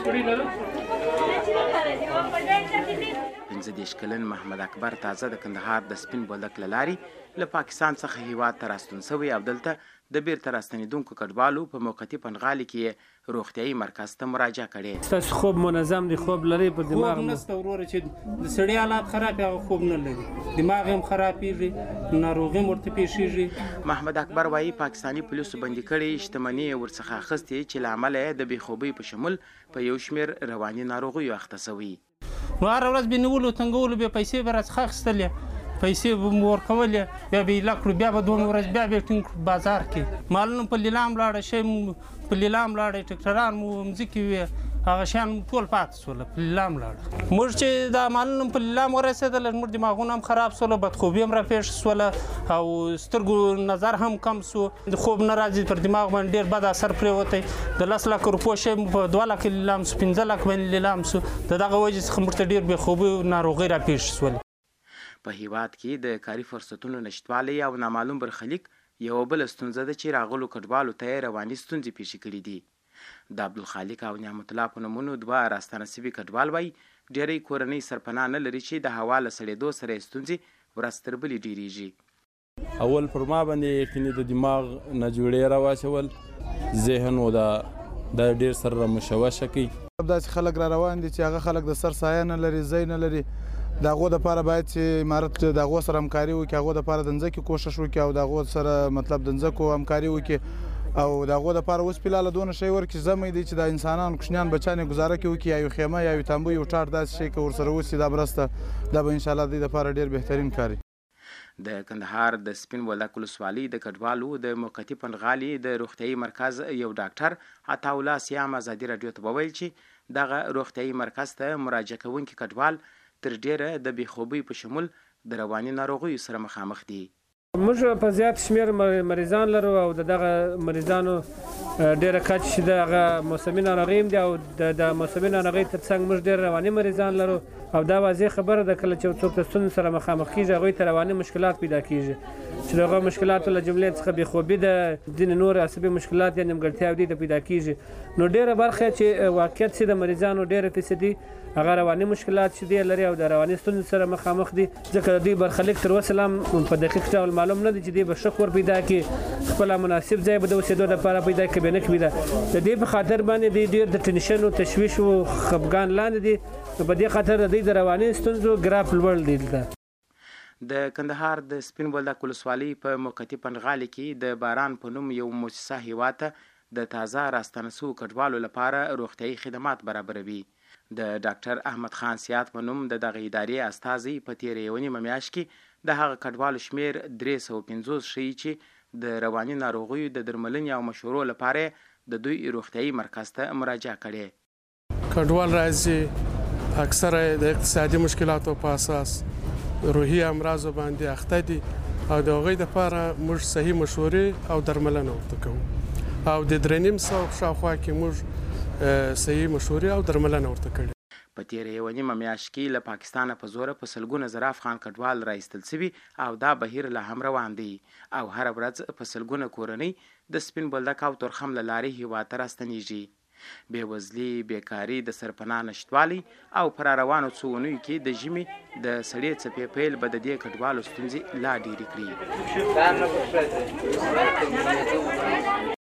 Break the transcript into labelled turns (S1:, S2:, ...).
S1: 15 کلن محمد اکبر تازه د کندهار د سپین بولدک له لارې له پاکستان څخه هیواد ته راستون شوی او دلته د بیرته راستنېدونکو کډوالو په موقتي پنغالي کې روغتیایي مرکز ته مراجعه کړې.
S2: ستاسو خوب منظم دی؟ خوب لري پر دماغ؟
S3: خوب نشته وروره، چې د سړي حالات خراب هغه خوب نه لري، دماغ هم خرابېږي، ناروغي هم ورته پیښېږي.
S1: محمد اکبر وایي پاکستاني پولیسو بندي کړې شتمني یې ورڅخه اخیستې چې له امله یې د بېخوبۍ په شمول په یو شمېر رواني ناروغیو اخته شوي.
S3: نو هره ورځ به نیولو تنګولو بیا پیسې به راڅخه اخیستلې، پیسې به مو ورکولې، بیا به یې ایله کړو، بیا به دومره ورځ بیا به یې ټینګ کړو بازار کې. مالونه په لیلام لاړه، شی مو په لیلام لاړه، ټکټران مو مځکې وې، هغه شیان ټول پاتې شول، په لیلام لاړه. موږ چې دا مالونه په لیلام ورسېدل، زموږ دماغونه هم خراب شول، بدخوبي هم راپېښ شوله او سترګو نظر هم کم شو، د خوب نه راځي، پر دماغ باندې ډېر بد اثر پرېوتی. د 10 لک روپو شی په 2 لک لیلام شو، 15 لک باندې لیلام شو. د دغه وجې څخه موږ ته ډېر بېخوبي او ناروغۍ راپېښ شولې.
S1: په هیواد کې د کاري فرصتونو نشتوالی او نامعلوم برخلیک یوه بله ستونزه ده چې راغلو کډوالو ته یې رواني ستونزې پیښې کړي دي. د عبدالخالق او نعمت الله په نومونو 2 راستانه شوي کډوال وایي ډېری کورنۍ سرپناه نه لري چې د هوا له سړېدو سره یې ستونزې ورځ تر بلې ډېرېږي.
S4: اول پر ما باندې یقیني د دماغ نه جوړې راواچول، ذهن و دا ډېر سره مشوشه کوي.
S5: داسې خلک را روان دي چې هغه خلک د سر سایه نه لري، ځای نه لري. د هغو دپاره باید چې امارت د هغو سره همکاري وکړي، هغو دپاره د ځمکې کوښښ وکړي او د هغو سره مطلب د ځمکو همکاري وکړي او د هغو دپاره اوس فلحاله دونه شی ورکړي زمی دی چې د انسانانو کوچنیان بچیان یې ګزاره کې وکړي، یا یو خیمه یا یو تامبو یو ټاټ داسې شی که ورسره وسي دا مرسته دا به انشاءالله دوی دپاره ډېر بهترین کار وي.
S1: د کندهار د سپین بولدک ولسوالۍ د کډوالو د موقتي پنغالي د روغتیایي مرکز یو ډاکټر عطاالله سیام ازادي راډیو ته وویل چې دغه روغتیایي مرکز ته مراجعه کوونکي کډوال تر ډیره د بېخوبۍ په شمول د رواني ناروغیو سره مخامخ دي.
S2: موږ په زیات شمېر مریضان لرو او دغه مریضانو ډېره کچه چې دغه موسمي ناروغۍ هم دي او د موسمي ناروغۍ تر څنګ موږ ډېر رواني مریضان لرو او دا واضح خبره ده کله چې څوک د ستونزو سره مخامخ کېږي هغوی ته رواني مشکلات پیدا کېږي چې د هغو مشکلاتو له جملې څخه بېخوبي ده، ځینې نور عصبي مشکلات یا نیمګړتیاوې دي ته پیدا کېږي. نو ډېره برخه چې واقعیت چې د مریضانو ډېره فیصدي هغه رواني مشکلات چې دی لري او د رواني ستونزو سره مخامخ دي، ځکه د دوی برخلیک تر اوسه هم په دقیق ډول معلوم نه دی چې دوی به ښه کور پیدا کړي، خپله مناسب ځای به د اوسېدو دپاره پیدا کړي به نه کړي. د دې په خاطر باندې دوی ډېر د ټینشن او تشویش او خفګان لاندې دي، په دې خاطر د دوی د رواني ستونزو ګراف لوړ دی.
S1: د کندهار د سپین بولدک ولسوالۍ په موقتي پنغالي کې د باران په نوم یو مؤسسه هیواد ته د تازه راستانه شوو کډوالو لپاره روغتیایي خدمات برابروي. د ډاکټر احمد خان سیات په نوم د دغه ادارې استازی په تېره یوه نیمه میاشت کې د هغه کډوالو شمېر 350 ښیي چې د رواني ناروغیو د درملنې او مشورو لپاره د دوی روغتیایي مرکز ته مراجعه کړې.
S6: کډوال راځي اکثره د اقتصادي مشکلاتو په اساس روحي امراضو باندې اخته دي او د هغوی دپاره موږ صحیح مشورې او درملنه ورته کوو او د 3.5 شاوخوا کې موږ صحیح مشورې او درملنه ورته کړې.
S1: په تېره یوه نیمه میاشت کې له پاکستانه په زوره په سلګونه زره افغان کډوال راایستل شوي او دا بهیر لا هم روان دی او هره ورځ په سلګونه کورنۍ د سپین بولدک او تورخم له لارې هیواد ته راستنیږي. بېوزلي، بیکاري، د سرپناه نشتوالی او پر روانو څو اونیو کې د ژمي د سړې څپې پیل به د دې کډوالو ستونزې لا ډېرې کړي.